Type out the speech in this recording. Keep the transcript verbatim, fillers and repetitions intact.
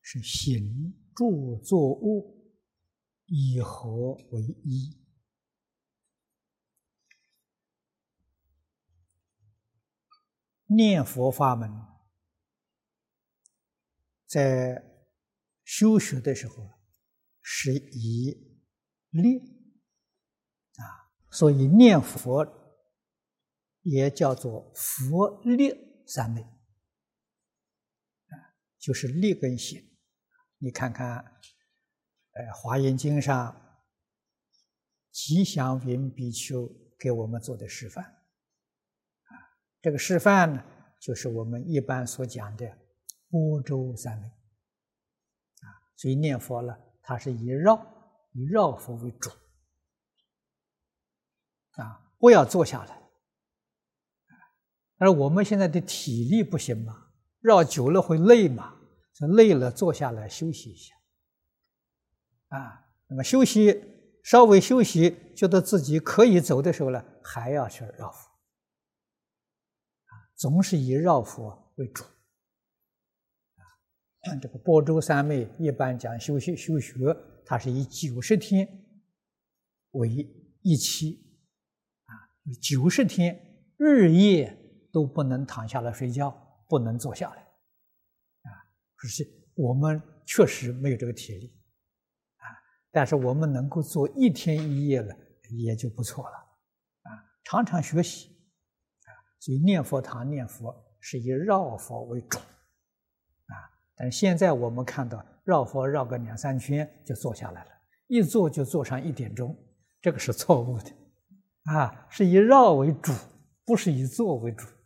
是行住坐卧以合为一。念佛法门在修学的时候是以力啊，所以念佛也叫做佛力三昧啊，就是力跟行。你看看，呃，《华严经》上吉祥云比丘给我们做的示范啊，这个示范呢，就是我们一般所讲的般舟三昧啊，所以念佛呢，它是以绕以绕佛为主啊，不要坐下来。而我们现在的体力不行嘛，绕久了会累嘛，累了坐下来休息一下啊。那么休息稍微休息，觉得自己可以走的时候呢，还要去绕佛啊，总是以绕佛为主啊。这个般舟三昧一般讲修学修学，它是以九十天为一期啊，九十天日夜都不能躺下来睡觉，不能坐下来啊。可是我们确实没有这个体力啊，但是我们能够做一天一夜了，也就不错了啊。常常学习啊，所以念佛堂念佛是以绕佛为主啊。但是现在我们看到绕佛绕个两三圈就坐下来了，一坐就坐上一点钟，这个是错误的啊，是以绕为主，不是以坐为主。